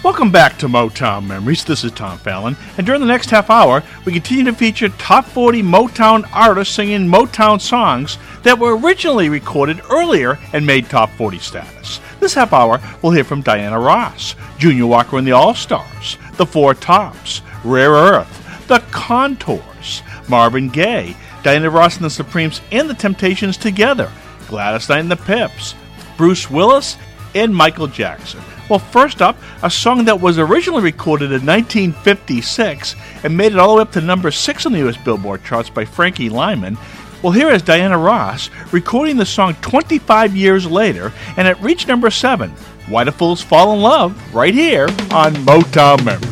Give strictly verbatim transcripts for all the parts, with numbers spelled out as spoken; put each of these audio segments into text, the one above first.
Welcome back to Motown Memories. This is Tom Fallon, and during the next half hour, we continue to feature top forty Motown artists singing Motown songs that were originally recorded earlier and made top forty status. This half hour, we'll hear from Diana Ross, Junior Walker and the All-Stars, The Four Tops, Rare Earth, The Contours, Marvin Gaye, Diana Ross and the Supremes and the Temptations together, Gladys Knight and the Pips, Bruce Willis, and Michael Jackson. Well, first up, a song that was originally recorded in nineteen fifty-six and made it all the way up to number six on the U S Billboard charts by Frankie Lyman. Well, here is Diana Ross recording the song twenty-five years later, and it reached number seven, Why Do Fools Fall in Love, right here on Motown Memories.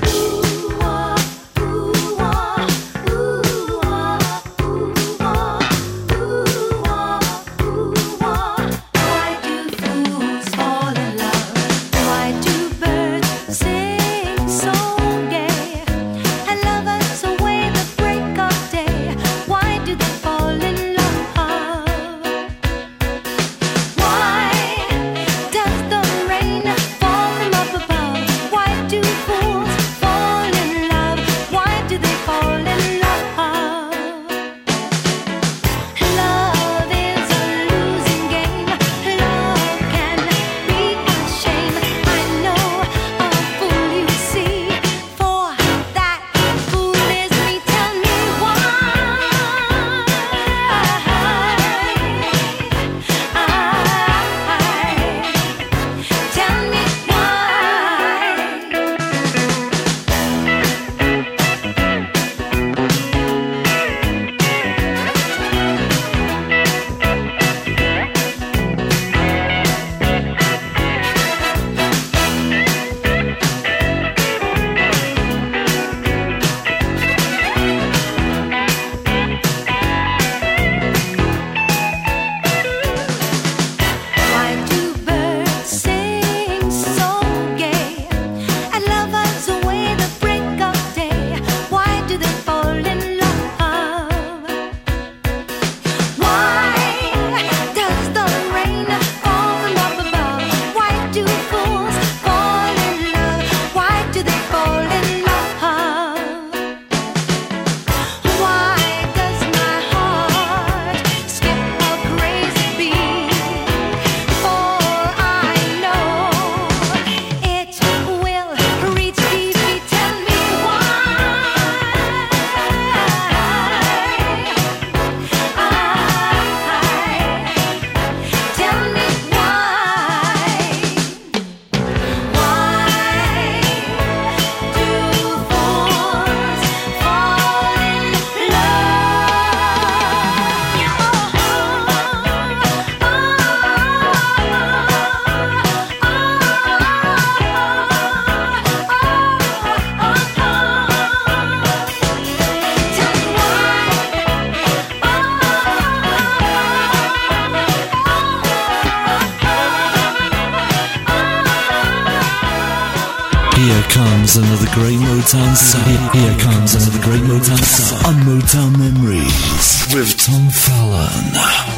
Another great Motown song. Here comes another great Motown song on Motown Memories with Tom Fallon.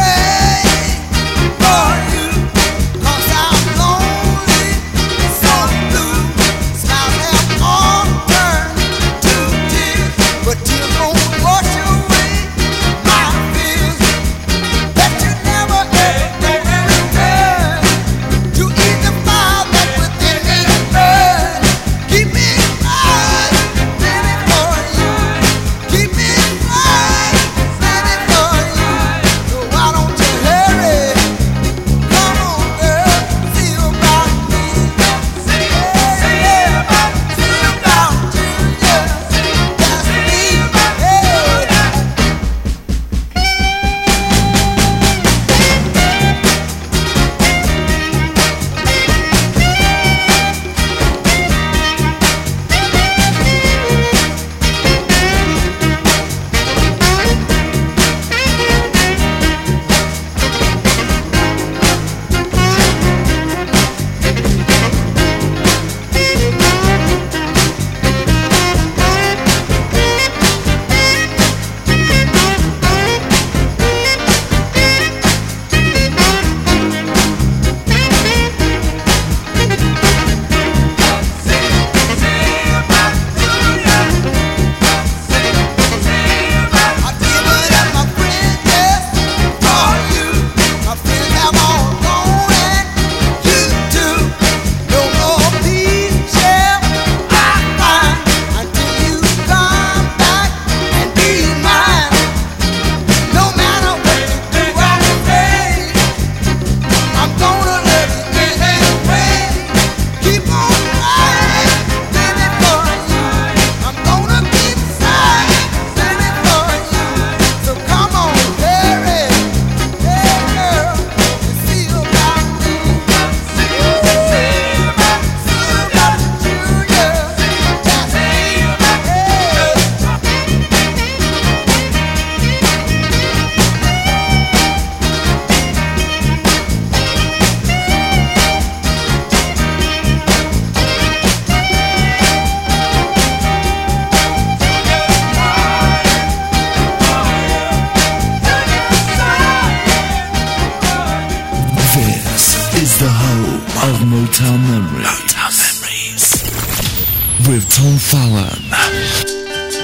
For you, 'cause I'm lonely. Motown Memories. Motown Memories. With Tom Fallon.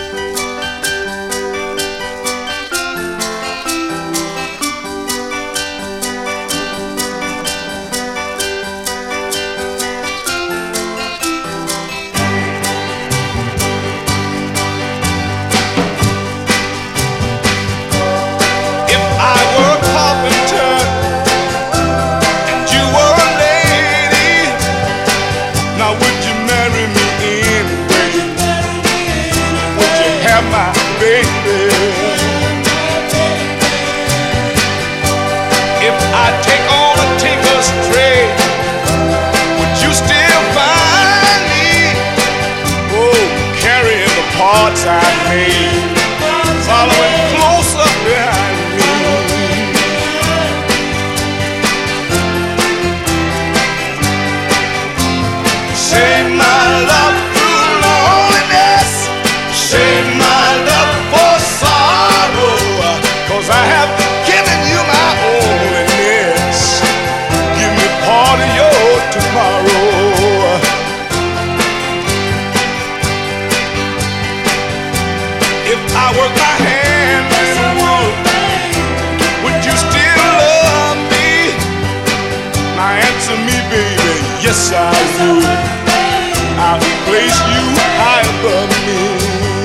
Yes, I would. I'll place you high above me.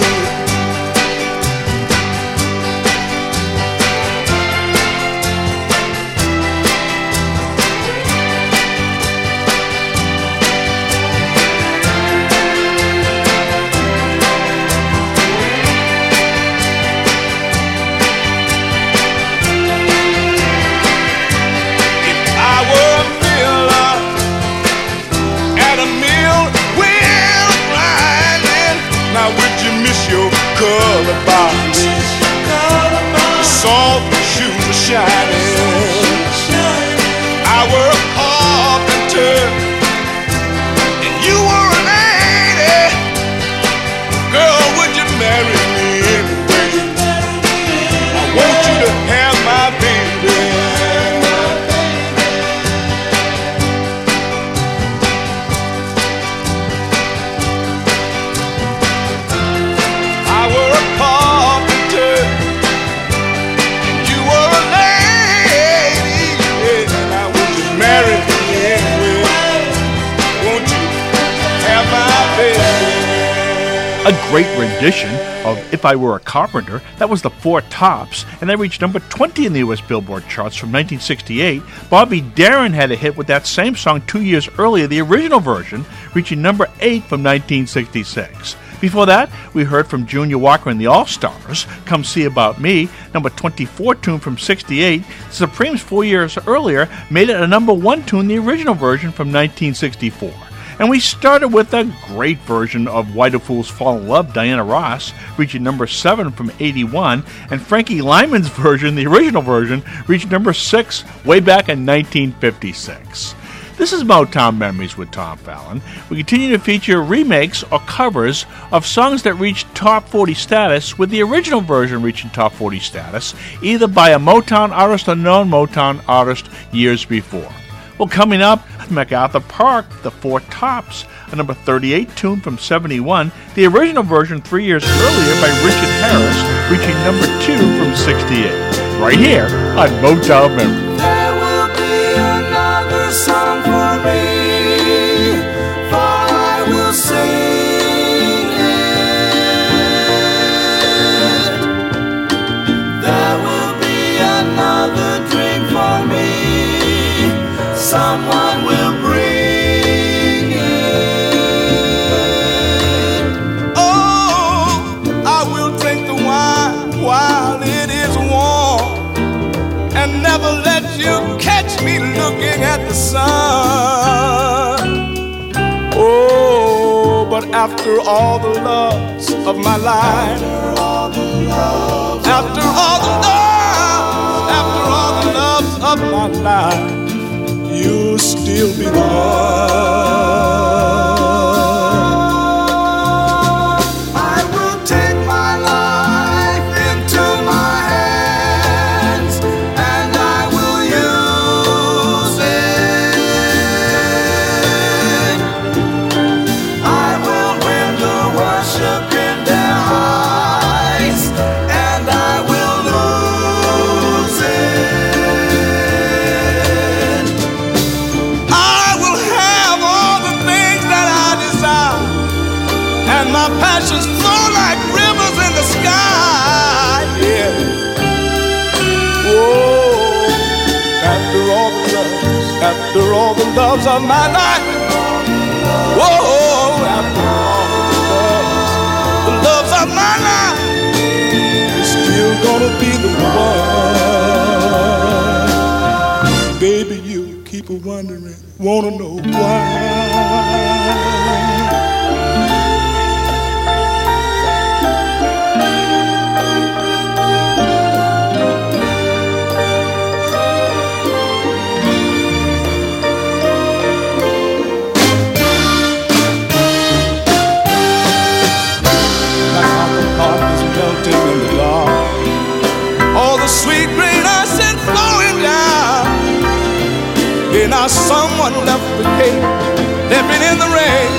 If I were a miller at a mill wheel grinding, now would you miss your color box? The soft shoes shining. I were a carpenter and you were a lady. Girl, would you marry me anyway? I want you to have my baby. I were a carpenter and you were a lady, and I want you to marry me anyway. Won't you have my baby? A great rendition of If I Were a Carpenter. That was the Four Tops, and they reached number twenty in the U S Billboard charts from nineteen sixty-eight. Bobby Darin had a hit with that same song two years earlier, the original version, reaching number eight from nineteen sixty-six. Before that, we heard from Junior Walker and the All-Stars, Come See About Me, number twenty-four tune from sixty-eight. The Supremes four years earlier made it a number one tune, the original version from nineteen sixty-four. And we started with a great version of Why Do Fools Fall in Love, Diana Ross, reaching number seven from eighty-one, and Frankie Lyman's version, the original version, reached number six way back in nineteen fifty-six. This is Motown Memories with Tom Fallon. We continue to feature remakes or covers of songs that reached top forty status, with the original version reaching top forty status, either by a Motown artist or non-Motown artist years before. Well, coming up, MacArthur Park, the Four Tops, a number thirty-eight tune from seventy-one, the original version three years earlier by Richard Harris, reaching number two from sixty-eight. Right here on Motown Memories. There will be another song for me, for I will sing it. There will be another drink for me, someone will bring it. Oh, I will drink the wine while it is warm, and never let you catch me looking at the sun. Oh, but after all the loves of my life, after all the loves, after all the loves, after all the loves of my life, you'll still be the one. I will take my life into my hands, and I will use it. all the loves of my life, whoa, after all the loves, the loves of my life, you're still gonna be the one. Baby, you keep a wondering, wanna know why. Sweet rain I sent flowing down. Then now someone left the cake, left it in the rain.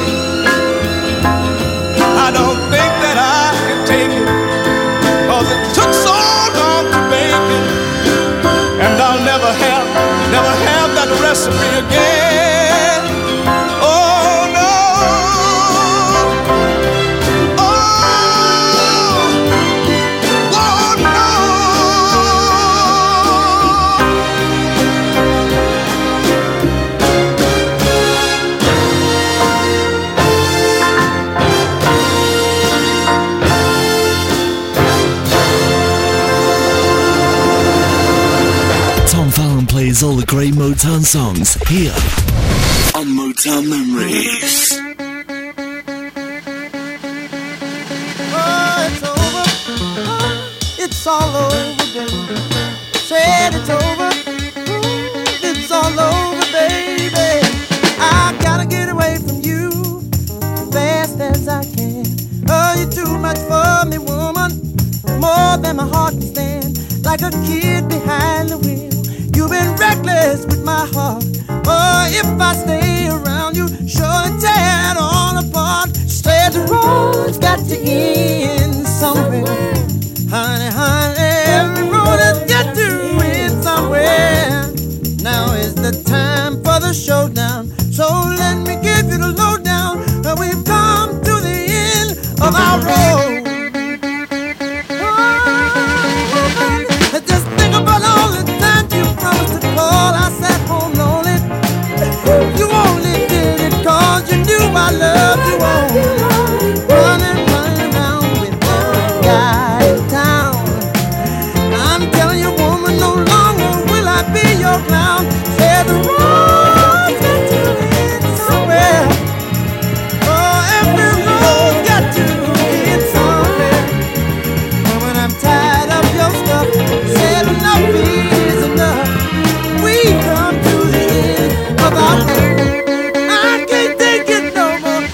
I don't think that I can take it, cause it took so long to bake it, and I'll never have, never have that recipe again. Oh no. Plays all the great Motown songs here on Motown Memories. Oh, it's over. Oh, it's all over, baby. Said it's over. Oh, it's all over, baby. I gotta get away from you as fast as I can. Oh, you're too much for me, woman. More than my heart can stand. Like a kid behind the wheel. You've been reckless with my heart. Oh, if I stay around you, surely tear it all apart. Said the road's got to end somewhere. Honey, honey, every road has got to end somewhere. Now is the time for the showdown. So let me give you the lowdown. We've come to the end of our road. Oh, just think about all the time you promised to call. I sat home lonely. You only did it cause you knew I loved you only. Running, running around with every guy in town. I'm telling you, woman, no longer will I be your clown. Said the road's got to end somewhere. Oh, every road's got to end somewhere. Woman, I'm tired of your stuff. Said enough is enough. We come to the end of our road. I can't take it no more.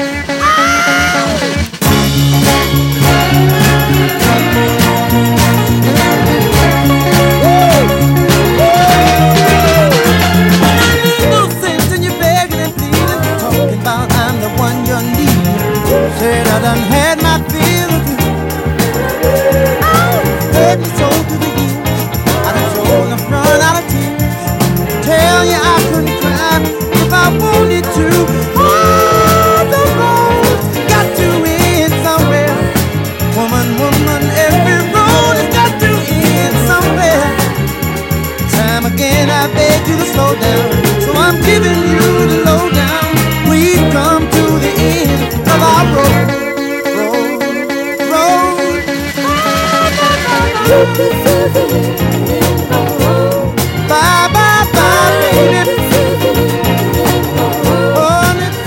There's no sense in you begging and pleading, talking about I'm the one you need. Said I done had my fill of you. Hurt me so to the years. I done shown the run out of tears. Tell you I couldn't cry if I wanted to. Oh, the road's got to end somewhere. Woman, woman, every road has got to end somewhere. Time again I beg you to slow down, so I'm giving you the lowdown. We've come to the end of our road. Road, road. Bye, bye, bye, baby. On it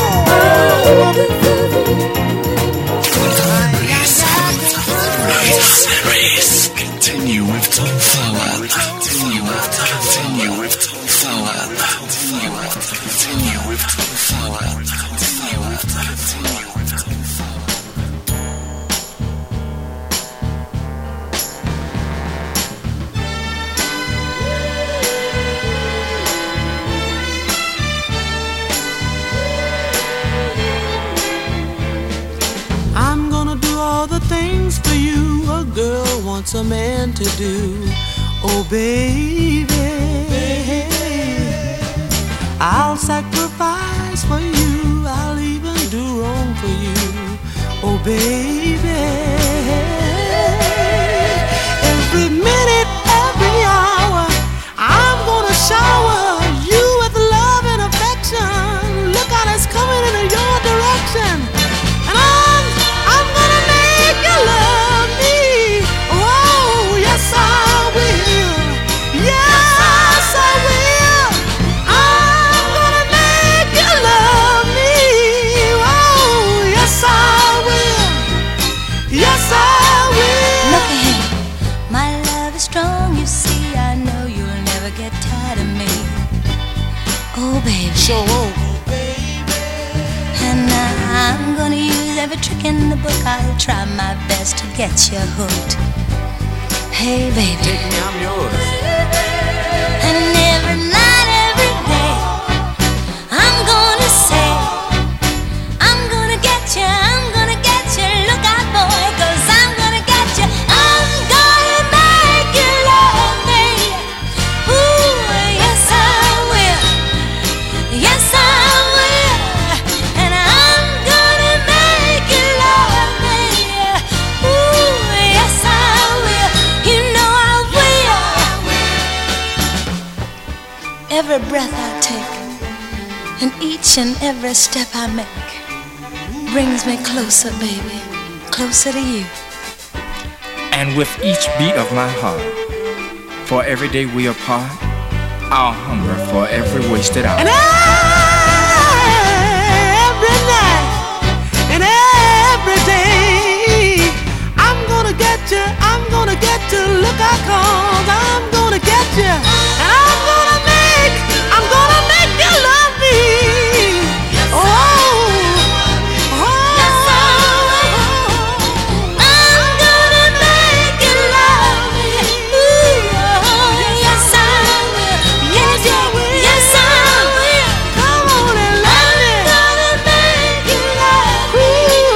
Memories. Continue with Tom Fowler. Continue with Continue with Tom Fowler. Continue with Continue with Tom Fowler. Continue with Continue with Tom Fowler. I'm gonna do all the things for you a girl wants a man to do. Oh baby, I'll sacrifice for you. I'll even do wrong for you. Oh baby, every minute, every hour, I'm gonna shower you with love and Oh, baby. Sure won't. And I'm gonna use every trick in the book. I'll try my best to get you hooked. Hey, baby. Take me, I'm yours. And every night, every day, I'm gonna say, I'm gonna get you, I'm gonna get you. Look out, boy, 'cause I'm gonna get you. I'm gonna make you love me. Ooh, yes I will. Yes I will. And I'm gonna make you love me. Ooh, yes I will. You know I will. Every breath I take and each and every step I make brings me closer, baby, closer to you. And with each beat of my heart, for every day we apart, I'll hunger for every wasted hour. And every night and every day, I'm gonna get you, I'm gonna get you. Look out, 'cause I'm gonna get you. And I'm gonna make, I'm gonna make you love me. Oh, oh, I'm gonna make you love me. Ooh, yes I will. Yes, yes I will. come on and love me. I'm gonna make you love me.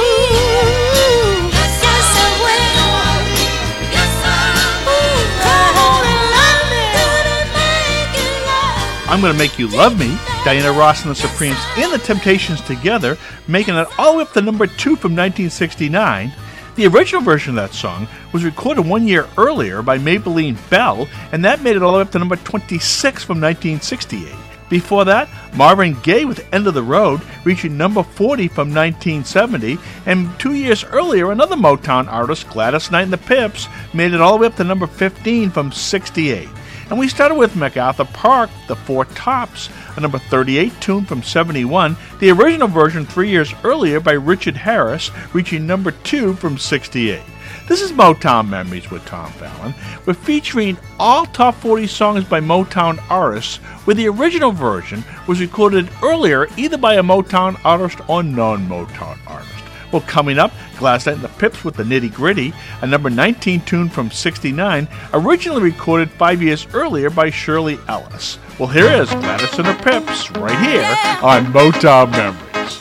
Yes, yes I will. Yes I will. Come on and love me. Gonna make you love. I'm Gonna Make You Love Me, Diana Ross and the Supremes and the Temptations together, making it all the way up to number two from nineteen sixty-nine. The original version of that song was recorded one year earlier by Maybelline Bell, and that made it all the way up to number twenty-six from nineteen sixty-eight. Before that, Marvin Gaye with End of the Road, reaching number forty from nineteen seventy, and two years earlier, another Motown artist, Gladys Knight and the Pips, made it all the way up to number fifteen from sixty-eight. And we started with MacArthur Park, The Four Tops, a number thirty-eight tune from seventy-one, the original version three years earlier by Richard Harris, reaching number two from sixty-eight. This is Motown Memories with Tom Fallon. We're featuring all top forty songs by Motown artists, where the original version was recorded earlier either by a Motown artist or non-Motown artist. Well, coming up, Gladys Knight and the Pips with the Nitty Gritty, a number nineteen tune from sixty-nine, originally recorded five years earlier by Shirley Ellis. Well, here is Gladys and the Pips right here on Motown Memories.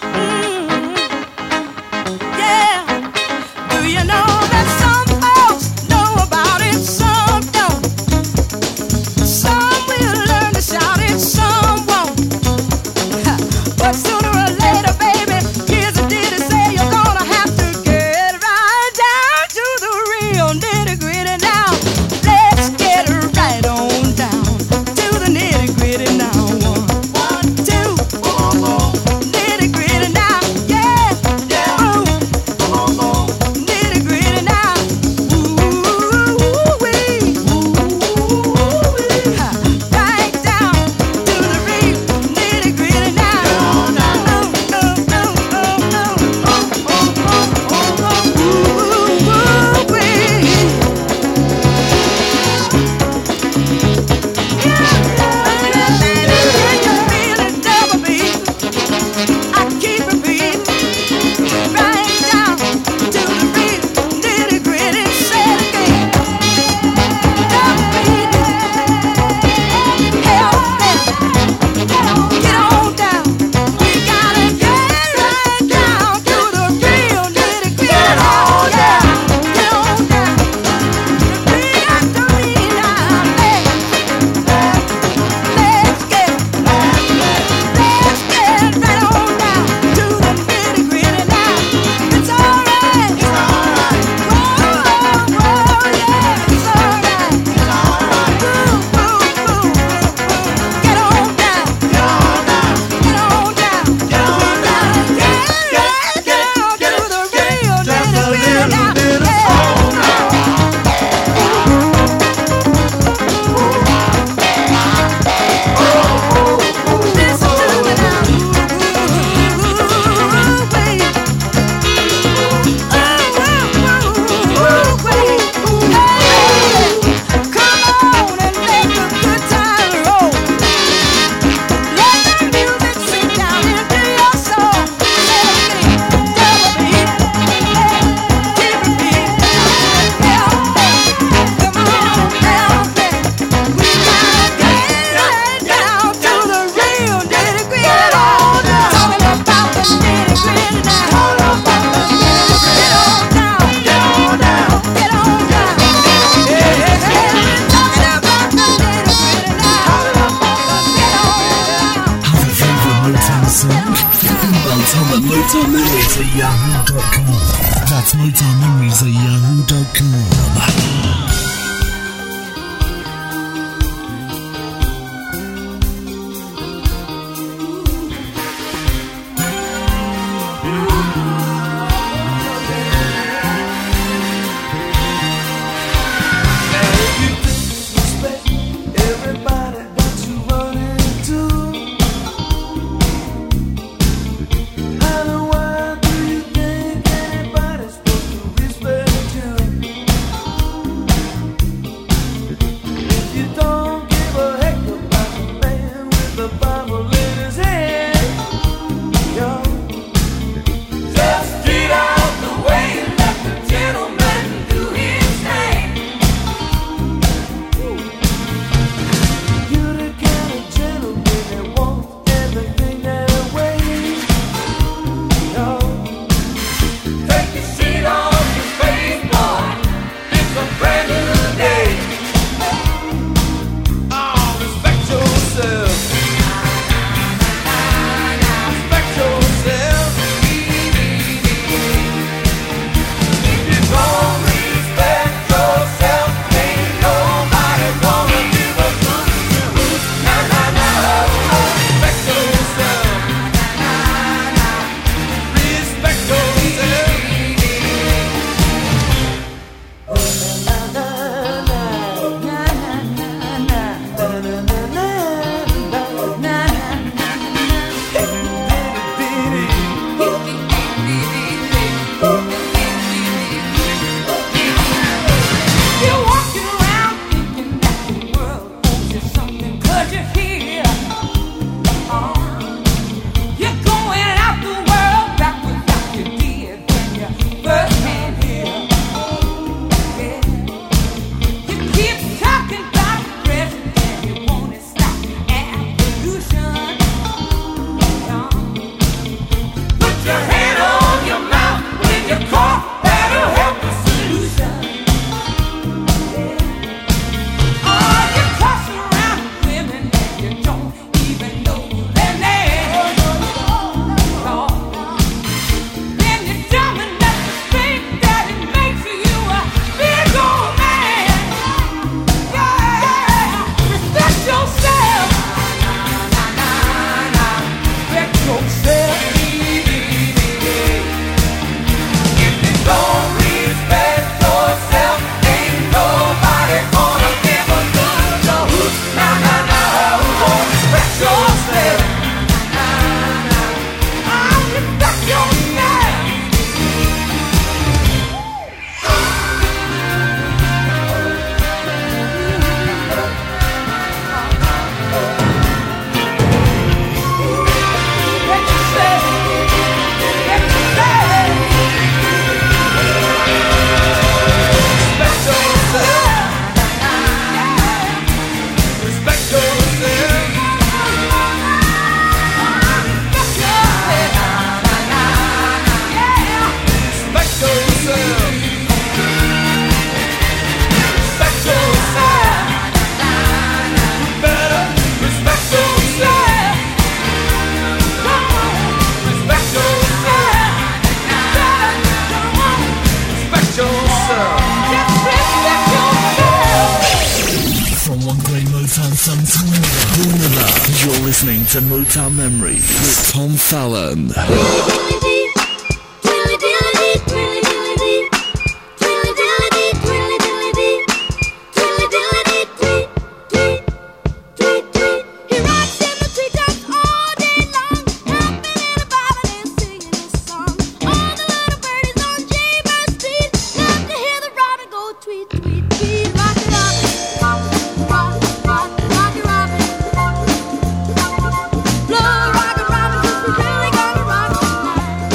Yeah. Do you know that some folks know about it, some don't? Some will learn to shout it, some won't. But sooner or later, baby, here's a ditty say you're gonna have to get right down to the real nitty gritty now. Let's get right on down to the nitty gritty now. One, one, two, nitty yahoo dot com. That's Motown Memories at yahoo dot com. You're listening to Motown Memories with Tom Fallon. Rock, rock, rock, rock, rock, rock, rock, rock, rock, rock, rock, rock, rock, rock, rock, rock, rock, rock, rock,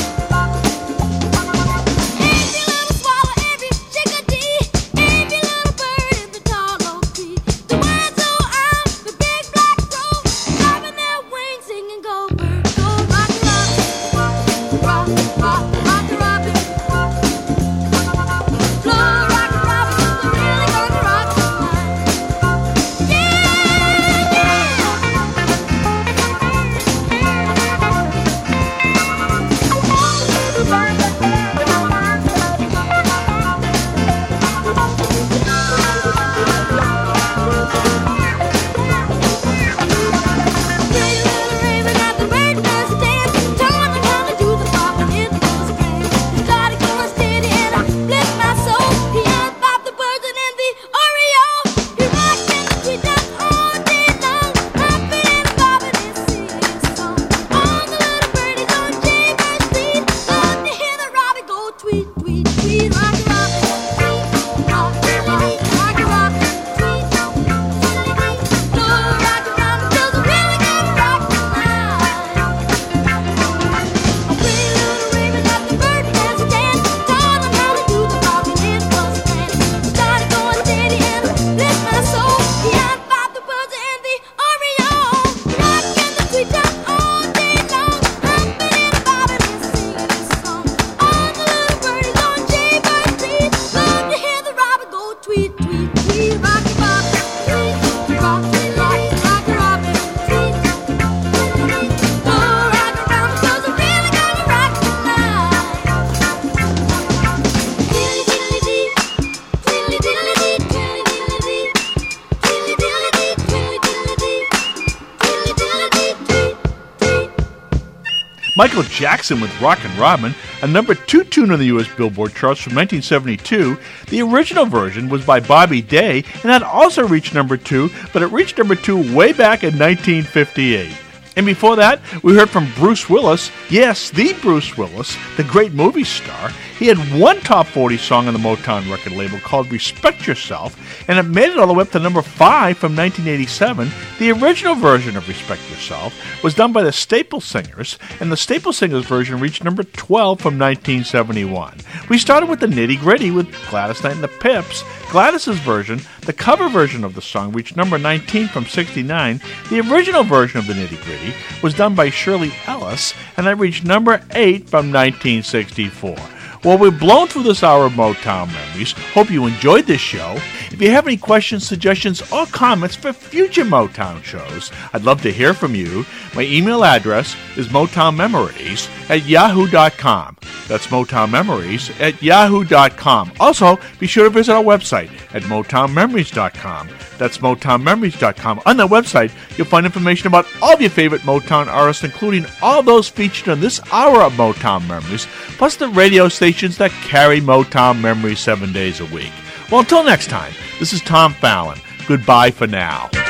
Michael Jackson with Rockin' Robin, a number two tune on the U S Billboard charts from nineteen seventy-two. The original version was by Bobby Day, and that also reached number two, but it reached number two way back in nineteen fifty-eight. And before that, we heard from Bruce Willis. Yes, the Bruce Willis, the great movie star. He had one top forty song on the Motown record label called Respect Yourself, and it made it all the way up to number five from nineteen eighty-seven. The original version of Respect Yourself was done by the Staple Singers, and the Staple Singers version reached number twelve from nineteen seventy-one. We started with the Nitty Gritty with Gladys Knight and the Pips. Gladys's version, the cover version of the song, reached number nineteen from sixty-nine. The original version of the Nitty Gritty was done by Shirley Ellis, and that reached number eight from nineteen sixty-four. Well, we've blown through this hour of Motown Memories. Hope you enjoyed this show. If you have any questions, suggestions, or comments for future Motown shows, I'd love to hear from you. My email address is motownmemories at yahoo dot com. That's motownmemories at yahoo dot com. Also, be sure to visit our website at motown memories dot com. That's motown memories dot com. On that website, you'll find information about all of your favorite Motown artists, including all those featured on this hour of Motown Memories, plus the radio stations that carry Motown Memories seven days a week. Well, until next time, this is Tom Fallon. Goodbye for now.